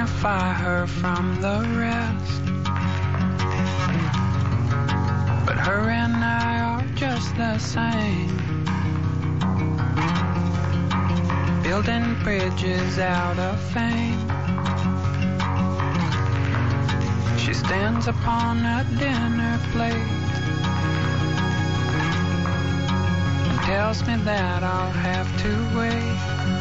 magnify her from the rest. But her and I are just the same, building bridges out of fame. She stands upon a dinner plate and tells me that I'll have to wait.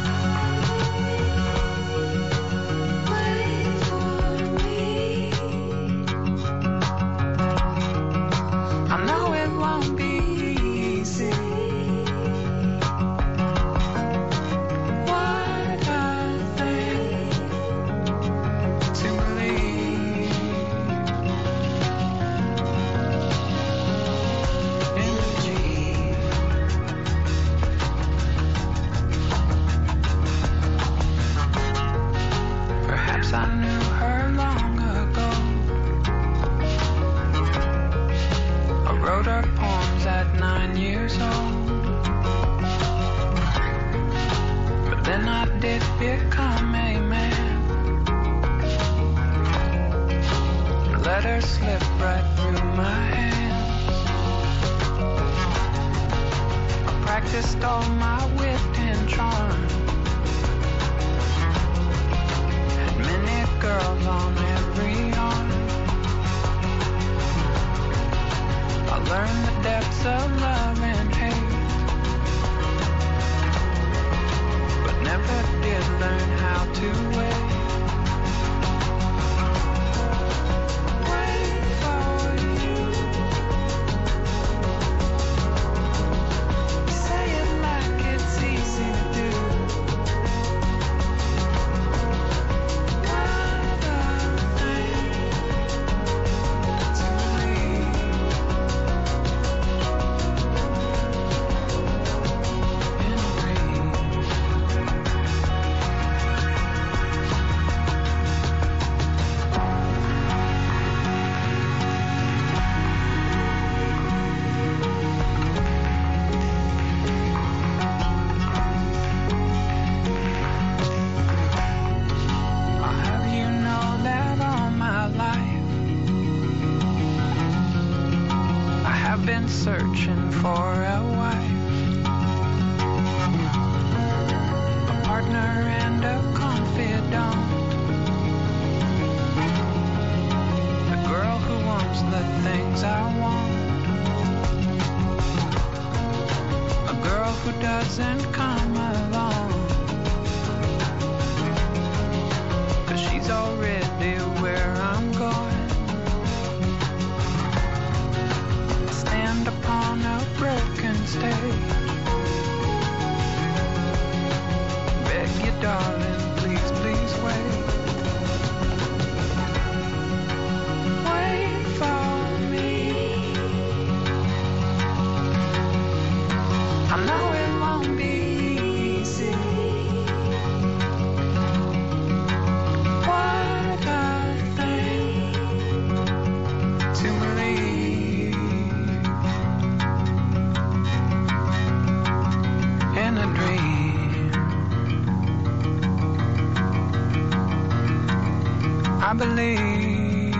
I believe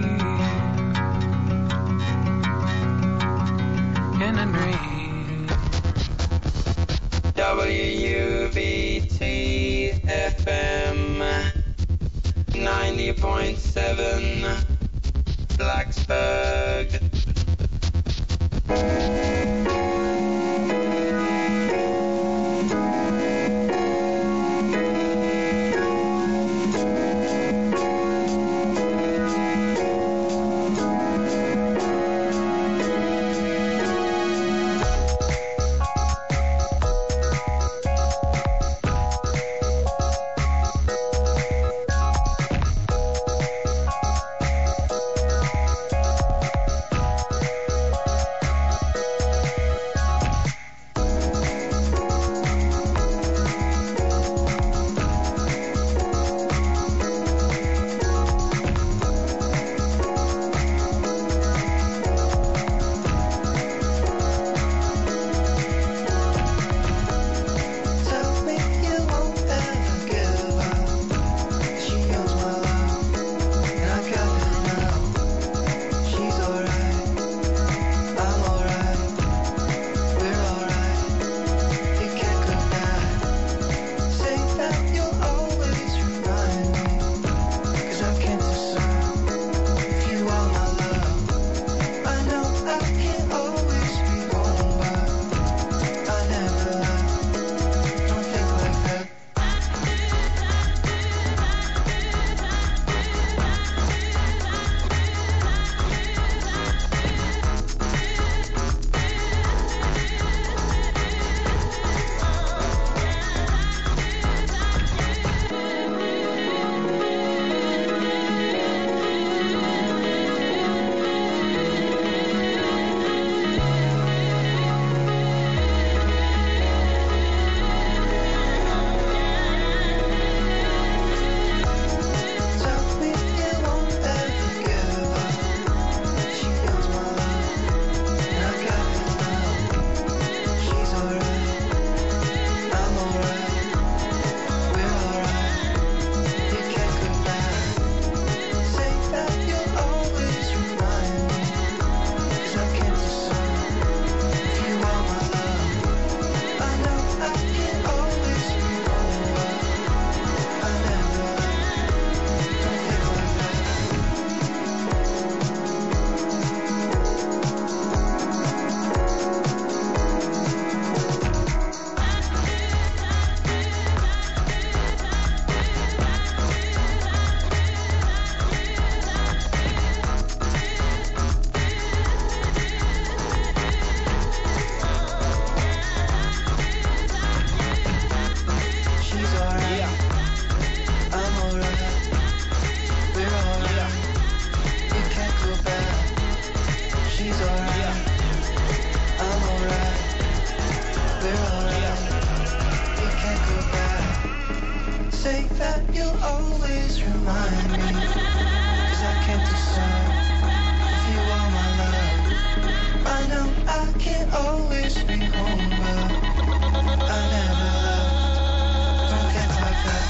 in a dream. WUVT FM 90.7 Blacksburg. remind me, 'cause I can't decide if you are my love. I know I can't always be home, but I never loved. Don't get like that.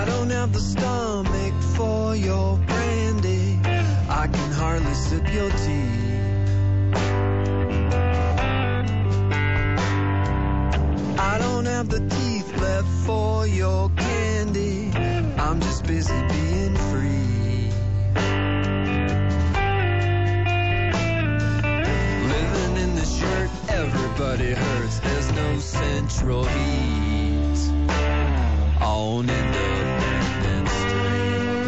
I don't have the stomach for your brandy. I can hardly sip your tea. I don't have the teeth left for your candy. I'm just busy being free. Living in this shirt, everybody hurts. There's no central heat on Independence Street.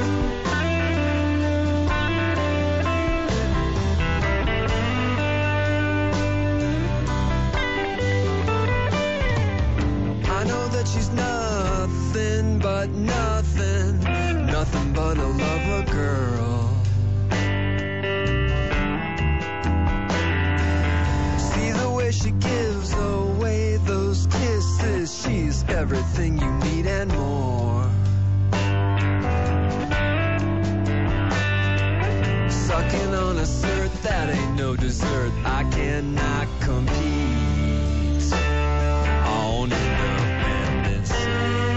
I know that she's nothing but nothing, nothing but a lover girl. See the way she gives away those kisses, she's everything you need and more. Sucking on a cert, that ain't no dessert. I cannot compete on Independence Street.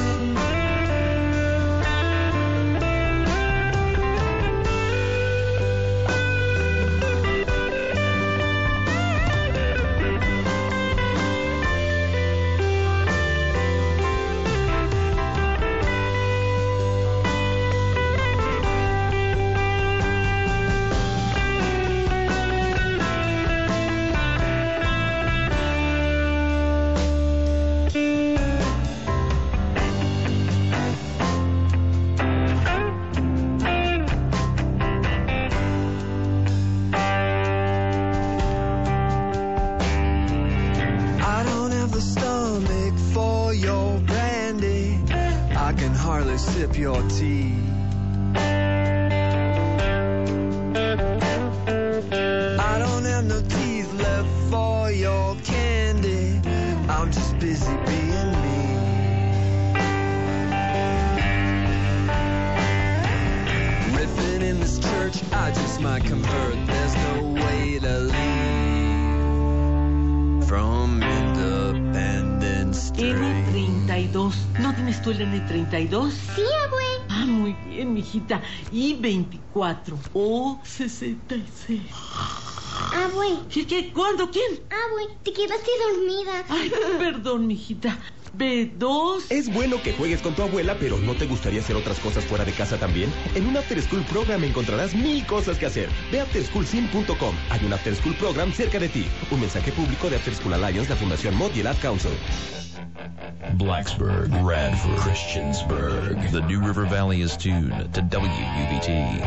I don't have the stomach for your brandy. I can hardly sip your tea. I don't have no teeth left for your candy. I'm just busy being me. Riffing in this church, I just might convert. There's no way to leave from Independence Street. N32. ¿No tienes tú el N32? Sí, abue. Ah, muy bien, mijita. Y 24. O 66. Abue. ¿Qué? ¿Cuándo? ¿Quién? Abue, te quedaste dormida. Ay, perdón, mijita. B2. Es bueno que juegues con tu abuela, pero ¿no te gustaría hacer otras cosas fuera de casa también? En un After School Program encontrarás 1000 cosas que hacer. Ve a afterschoolsim.com. Hay un After School Program cerca de ti. Un mensaje público de After School Alliance, la Fundación Mod y el Ad Council. Blacksburg, Radford, Christiansburg. The New River Valley is tuned to WUBT.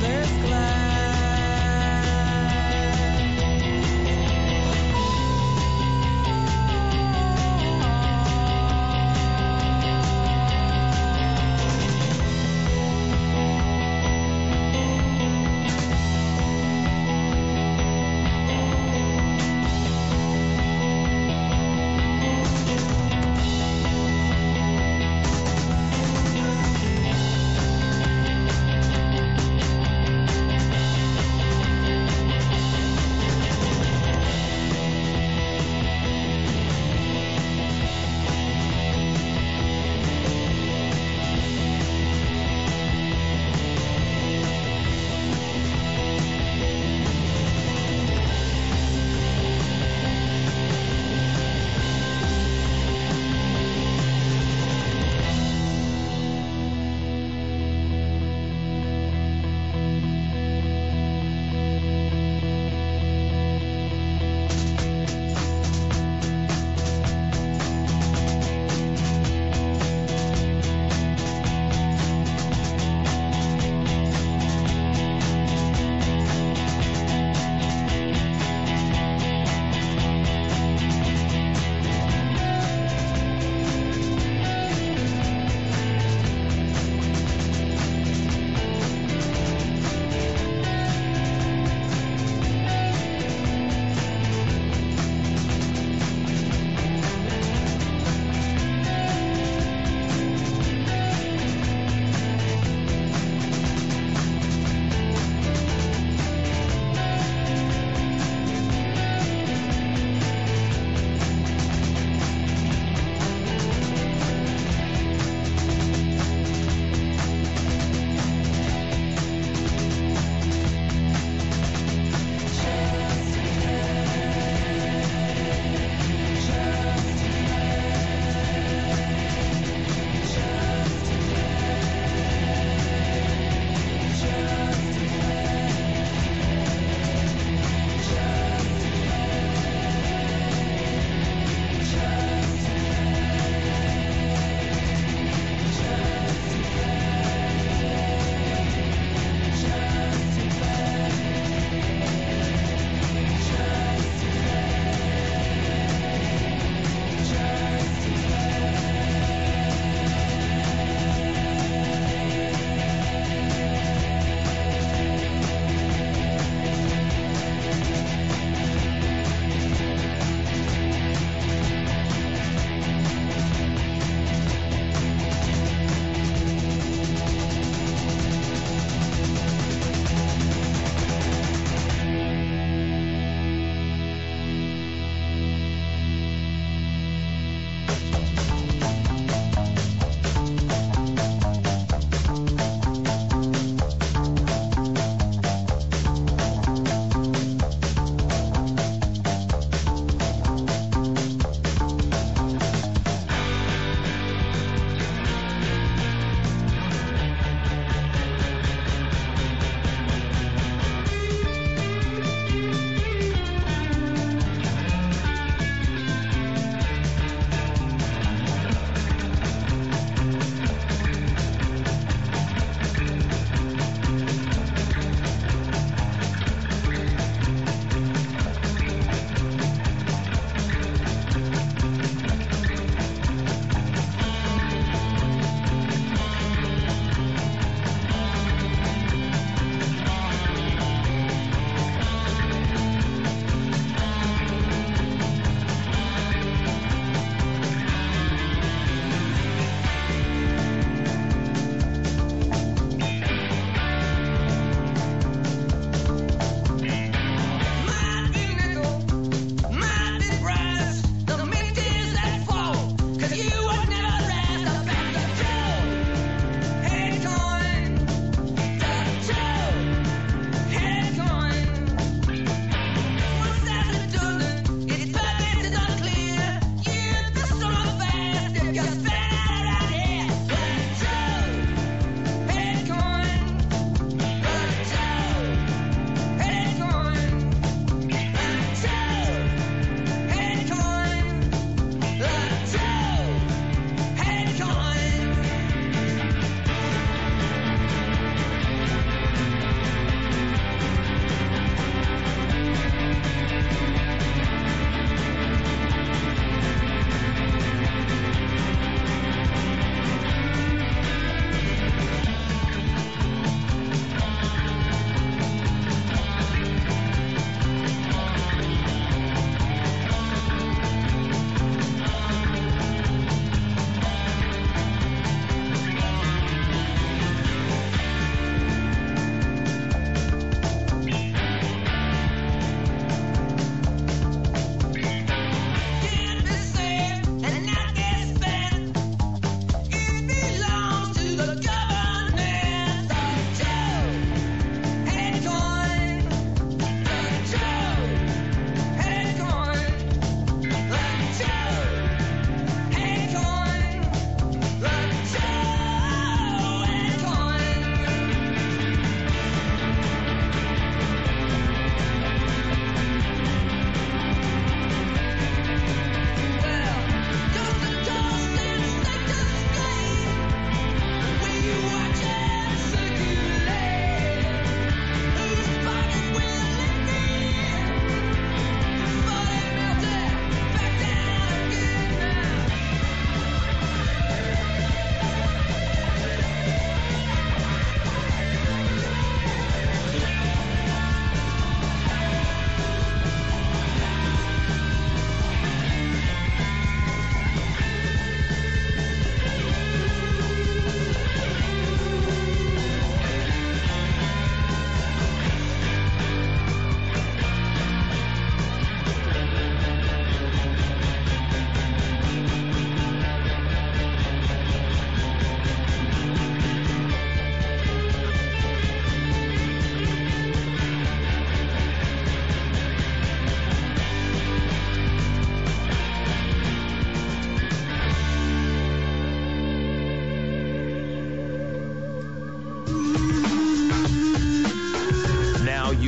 mother's glad.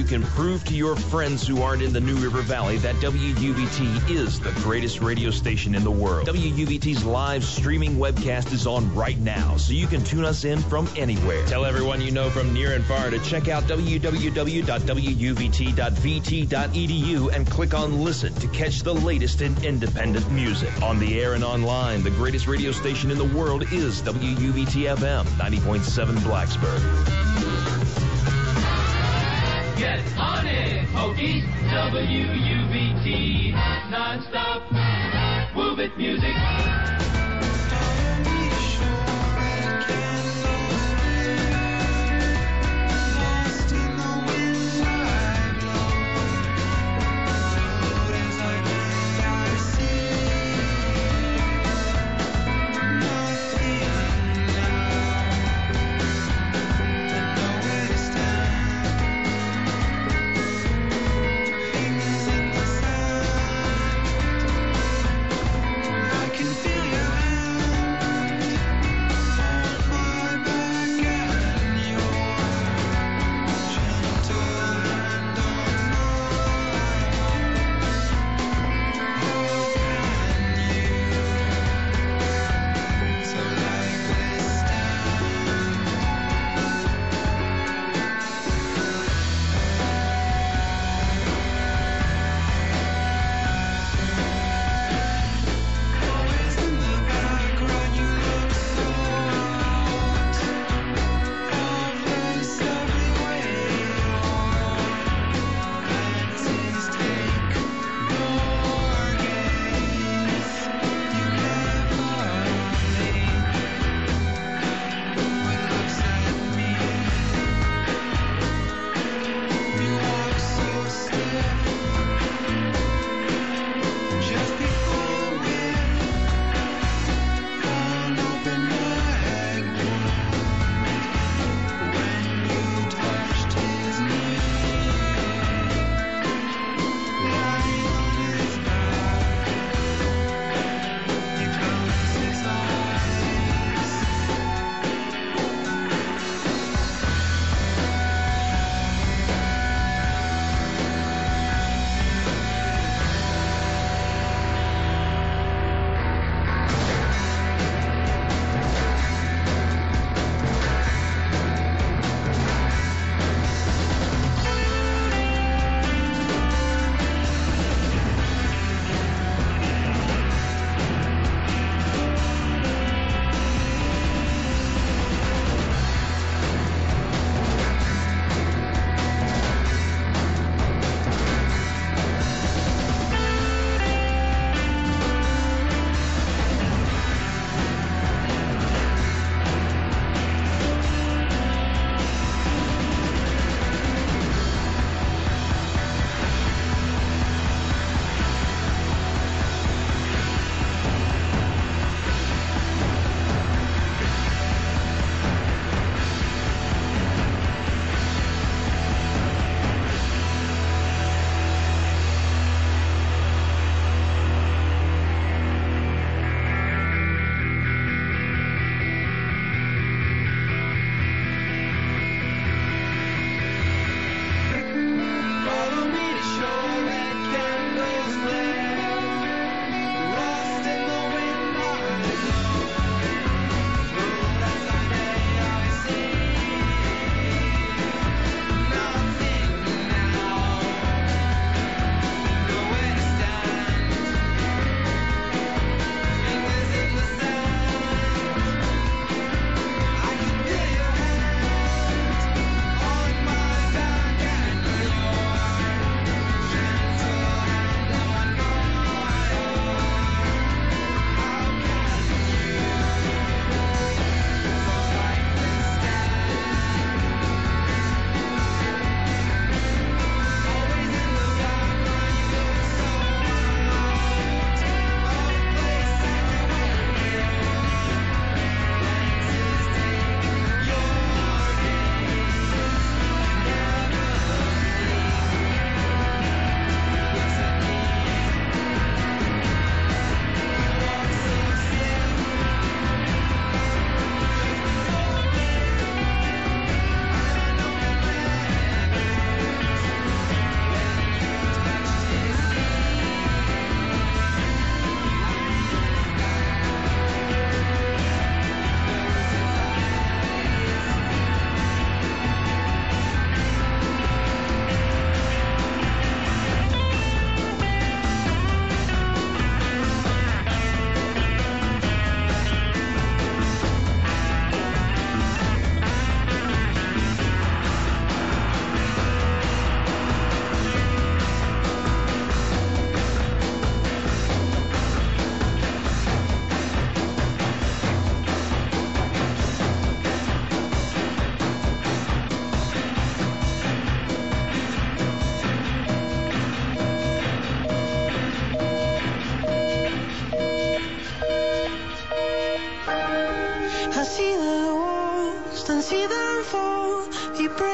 can prove to your friends who aren't in the New River Valley that WUVT is the greatest radio station in the world. WUVT's live streaming webcast is on right now, so you can tune us in from anywhere. Tell everyone you know from near and far to check out www.wuvt.vt.edu and click on Listen to catch the latest in independent music. On the air and online, the greatest radio station in the world is WUVT-FM, 90.7 Blacksburg. Get on it, Hokies, WUVT, non-stop, move it music.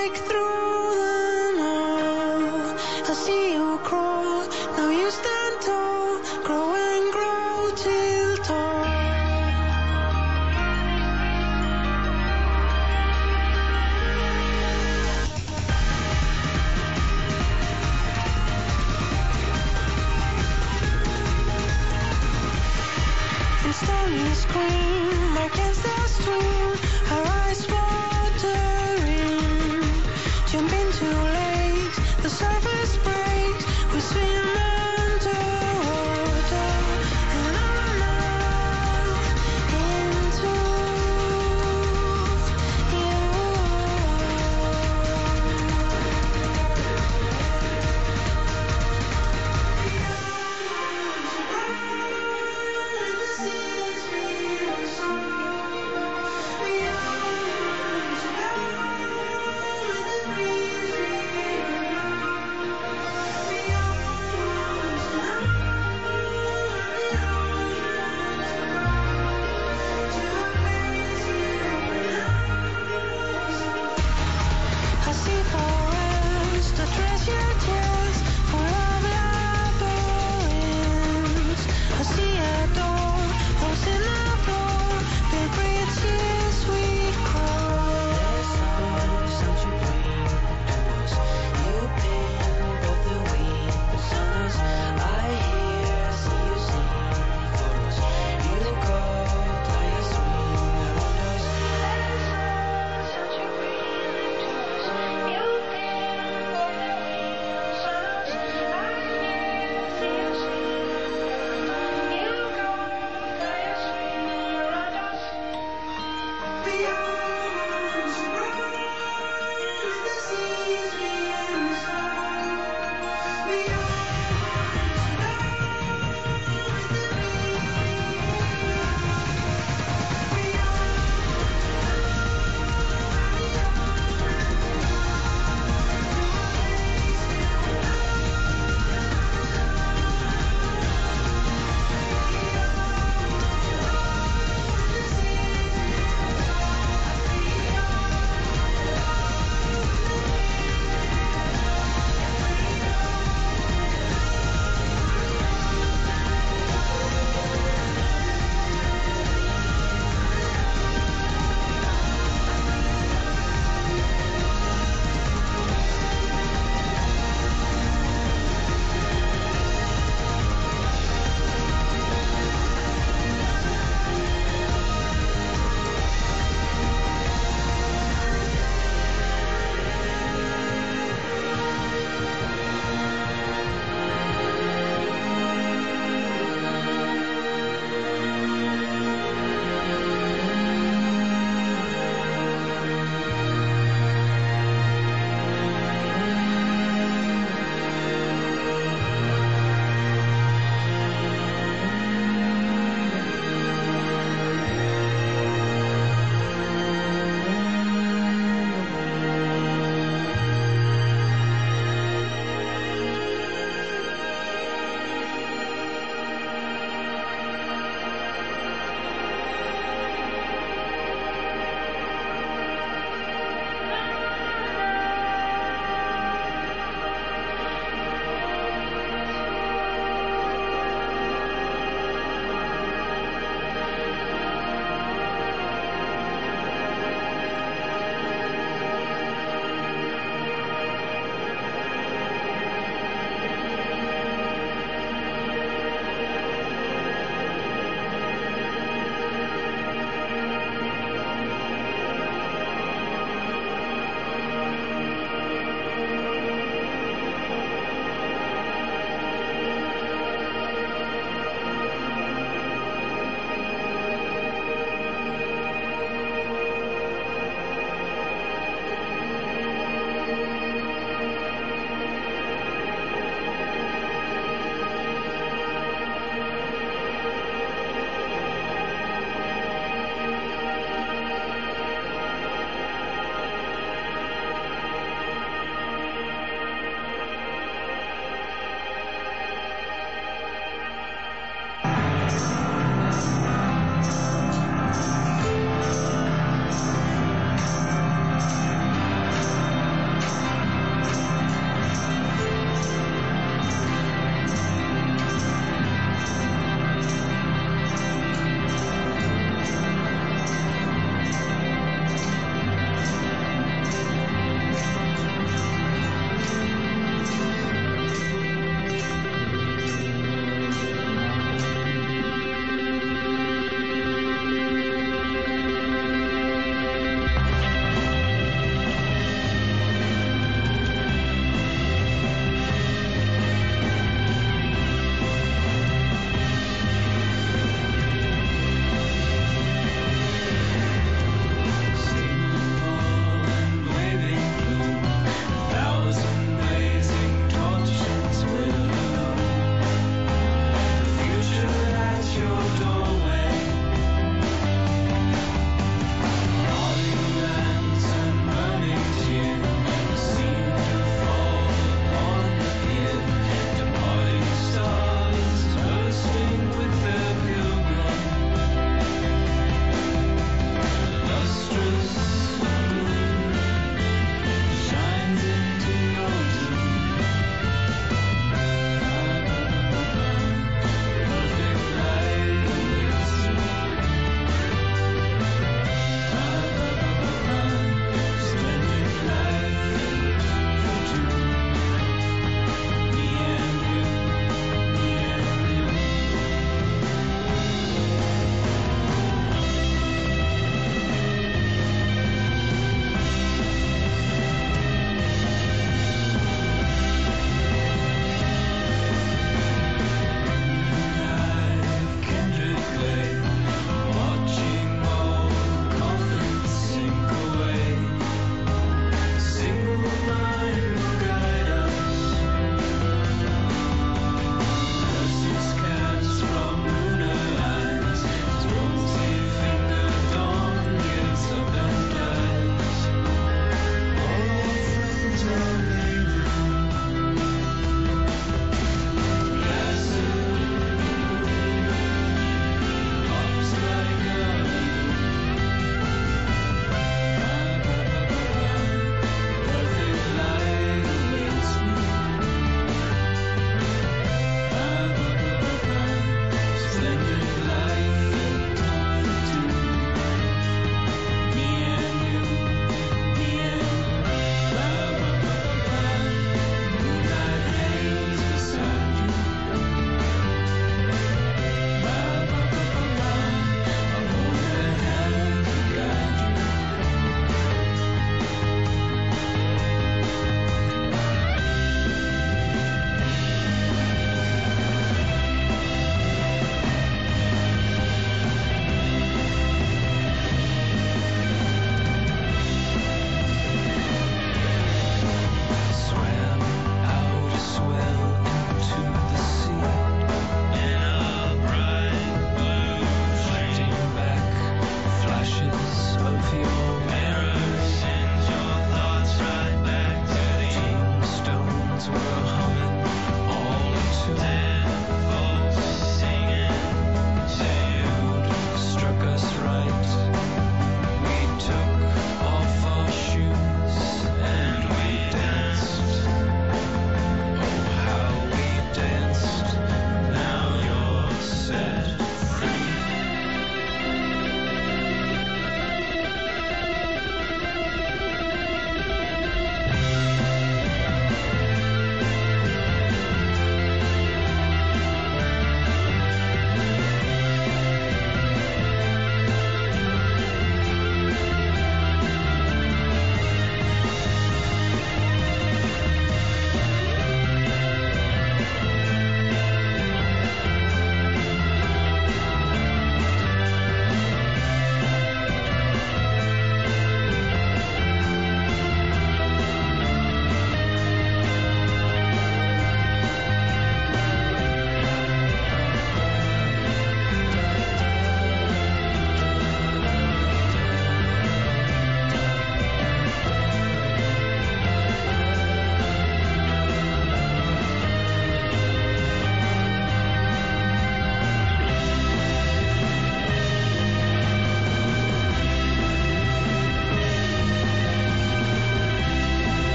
break through them all. I see you crawl, now you stand tall, grow and grow till tall. And stony scream against the stream, her eyes watering. Jump into lakes, the surface breaks, we swim underwater. And I'm out into you.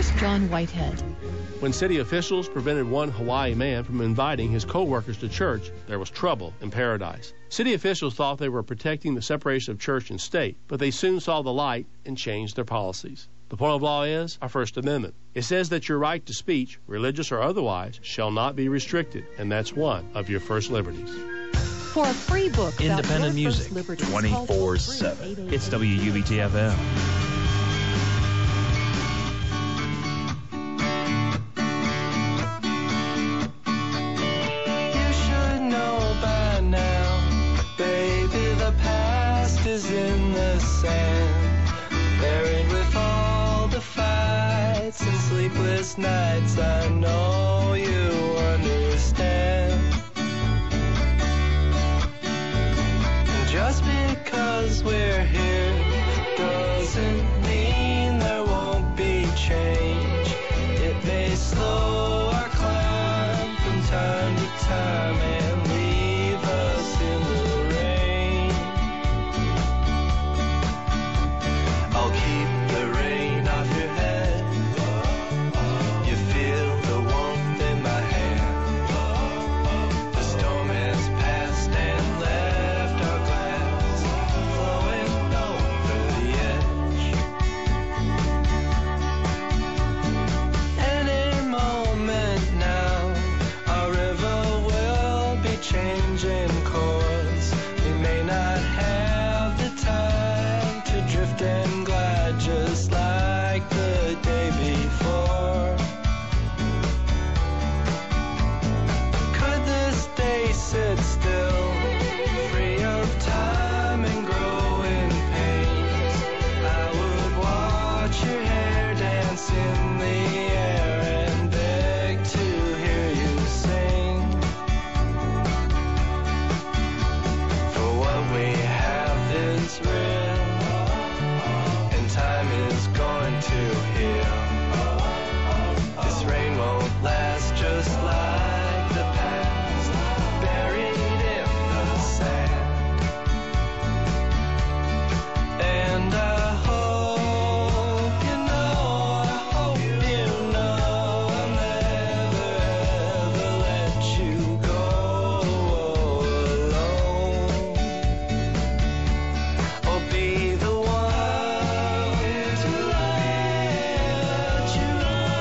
Here's John Whitehead. When city officials prevented one Hawaii man from inviting his co-workers to church, there was trouble in paradise. City officials thought they were protecting the separation of church and state, but they soon saw the light and changed their policies. The point of law is our First Amendment. It says that your right to speech, religious or otherwise, shall not be restricted, and that's one of your first liberties. For a free book about Independent your music, first liberties, 24/7. It's WUBT-FM. You should know by now, baby, the past is in the sand, buried with all the fights and sleepless nights. I know you understand. Just because we're here doesn't mean there won't be change. It may slow our climb from time to time and leave us in the rain. I'll keep the rain off your head. You feel the warmth in my hand. The storm has passed and left our glass flowing over the edge. Any moment now, our river will be changing course. We may not have the time to drift and glide just like the day before. Could this day sit still, free of time and growing pains? I would watch your hair dance in the air and beg to hear you sing. For what we have is real, and time is going to heal. This rain won't last, just like the past, buried in the sand. And I hope you know, I'll never ever let you go alone, or be the one to let you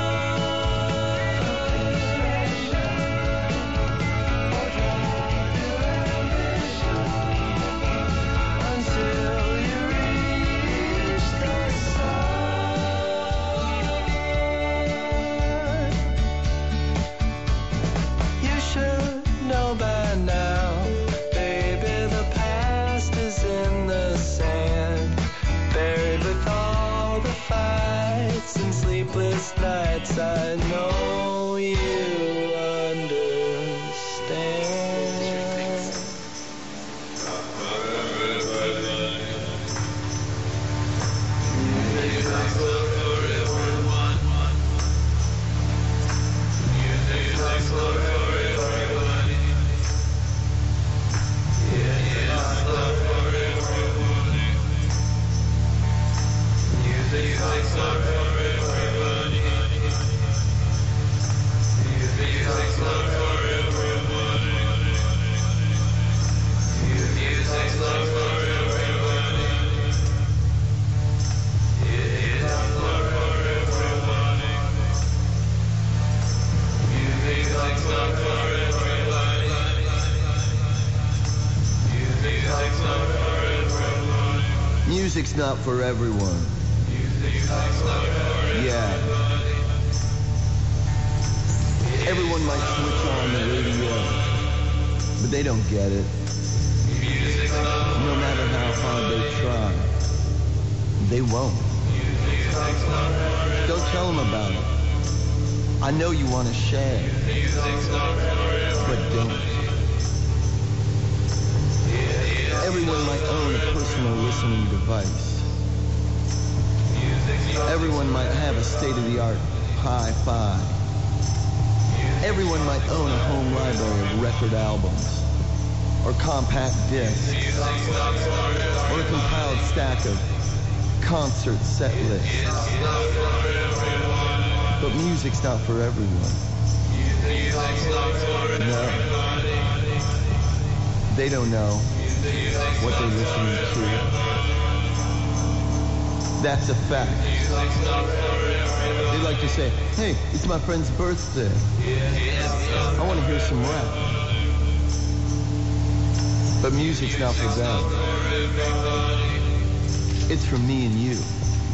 until you reach the sun. You should know by now, baby, the past is in the sand, buried with all the fights and sleepless nights. I know you understand. Music's not for everyone. Yeah. Everyone might switch on the radio, but they don't get it. No matter how hard they try, they won't. Don't tell them about it. I know you want to share, but don't. Everyone might own a personal listening device. Everyone might have a state-of-the-art hi-fi. Everyone might own a home library of record albums, or compact discs, or a compiled stack of concert set lists. But music's not for everyone. No. They don't know what they're listening to. That's a fact. They like to say, hey, it's my friend's birthday. I want to hear some rap. But music's not for them. It's for me and you.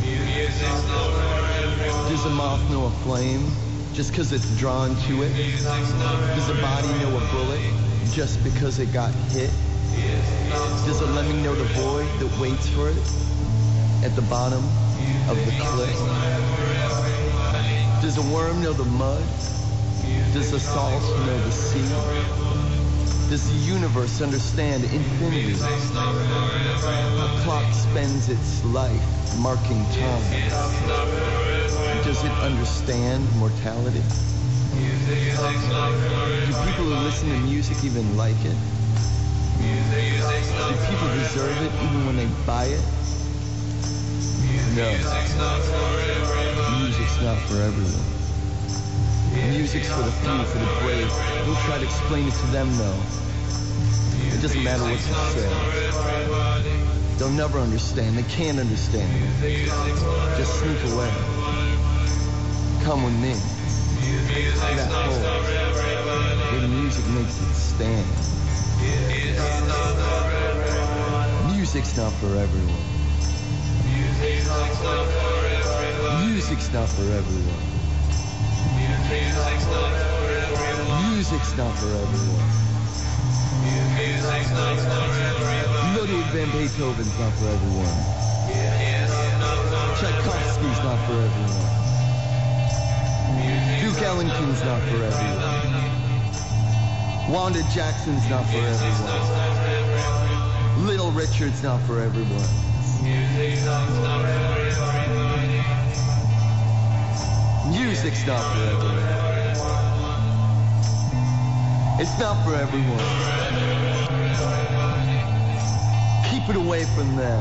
Does a moth know a flame just because it's drawn to it? Does a body know a bullet just because it got hit? Does a lemming know the void that waits for it at the bottom of the cliff? Does a worm know the mud? Does the salt know the sea? Does the universe understand infinity? A clock spends its life marking time. Does it understand mortality? Do people who listen to music even like it? Do people deserve it even when they buy it? No. Music's not for everyone. Music's for the few, for the brave. Don't try to explain it to them, though. It doesn't matter what you say. They'll never understand. They can't understand. Just sneak away. Come with me. To that hole where the music makes it stand. Music's not for everyone. Music's not for everyone. Music's not for everyone. Ludwig van Beethoven's not for everyone. Tchaikovsky's not for everyone. Duke Ellington's not for everyone. Wanda Jackson's not for everyone. Little Richard's not for everyone. Music's not for everyone. It's not for everyone. Keep it away from them.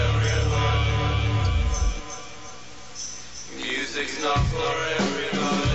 Music's not for everybody.